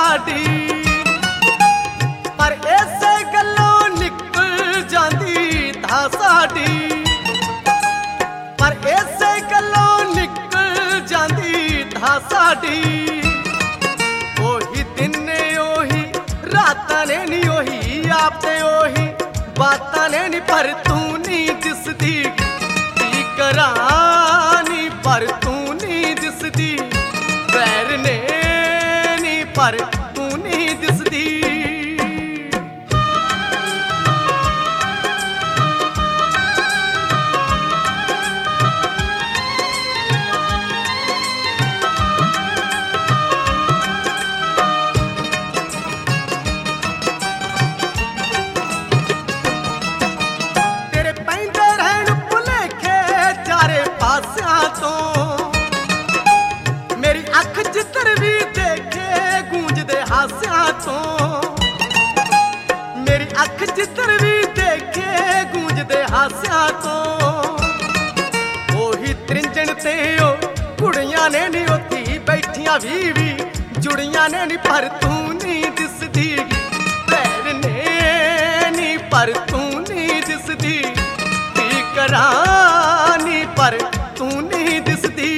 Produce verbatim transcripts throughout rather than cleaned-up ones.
साडी पर ऐसे गल्लों निकल जांदी था साडी पर ऐसे गल्लों निकल जांदी था साडी ओही दिन ने ओही रातां ने नी ओही आप ते ओही बातां ने नी पर तू नी दिसदी की करानी पर तू नी दिसदी पैर ने नी पर तू नी दिसदी मेरी अख जिधर भी देखे गूंजदे हास्यां तो मेरी अख जिधर भी देखे गूंजदे हास्यां तो ओही त्रिंजन ते ओ कुड़ियां ने नी ओथी बैठियां भी भी जुड़ियां ने नी पर तू नी दिसदी पैर ने नी पर तू नी दिसदी की करानी पर तू नी दिसदी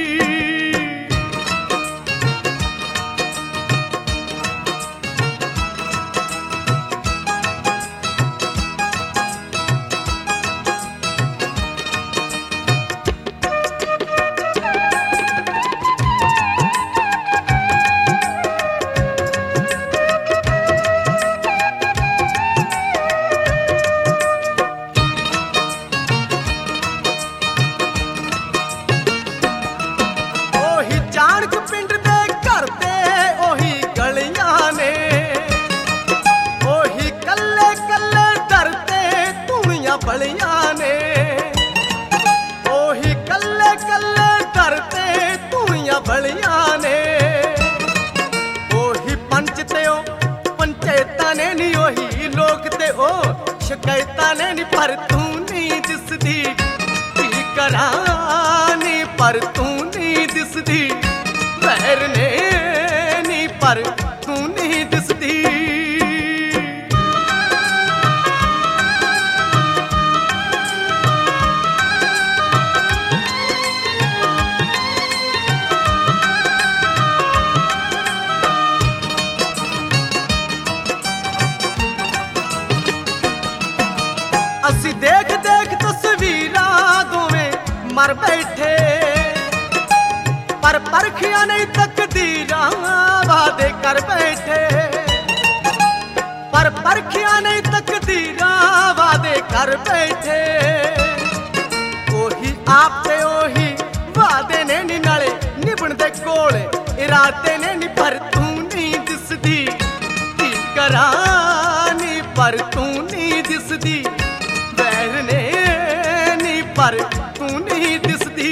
बलियां ने ओही कल्ले कल्ले डरते तूइयां बलियां ने ओही पंच ते ओ पंचायतां ने नी ओही लोग ते ओ शिकायतां ने नी पर तू नी दिसदी की करानी पर तू नी दिसदी पैर ने नी पर तू नी दिसदी असी देख देख तस्वीरां दोवें मर बैठे पर परखियां नहीं तकदीरां वादे कर बैठे पर परखियां नहीं तकदीरां वादे कर बैठे ओही आप ते ओही वादे ने नी नाले निभणदे कोल इरादे ने नी पर तू नी दिसदी की करानी पर तू नी दिसदी पैर ने नी पर तू नहीं दिसदी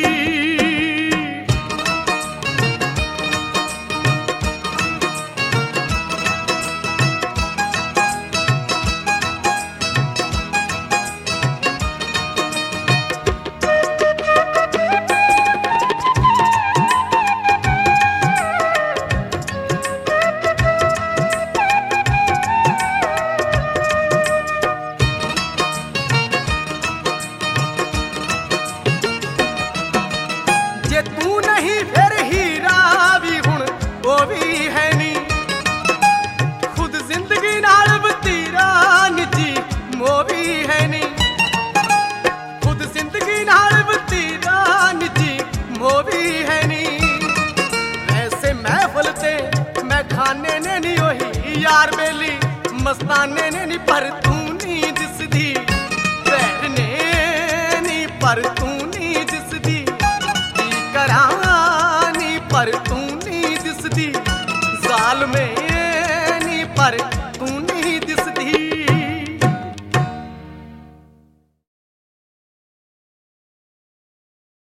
तू नहीं फिर हीरा भी हुण वो भी है नी खुद जिंदगी नाल बतीरा निजी मो भी है नी खुद जिंदगी नाल बतीरा निजी मो भी है नी वैसे महफिल ते मैं खाने ने नी ओही यार बेली मस्ताने ने नी पर तू नी दिसदी पैर ने नी पर तू नी दिसदी करानी पर तू नी दिसदी जाल में नी पर